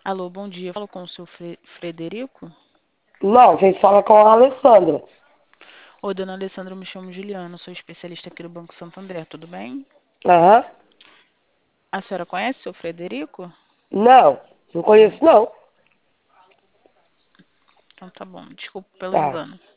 Alô, bom dia. Falo com o seu Frederico? Não, quem fala com a Alessandra. Oi, dona Alessandra, eu me chamo Juliana, sou especialista aqui do Banco Santander, tudo bem? Aham. A senhora conhece o seu Frederico? Não, não conheço, não. Então tá bom, desculpa pelo Tá. engano.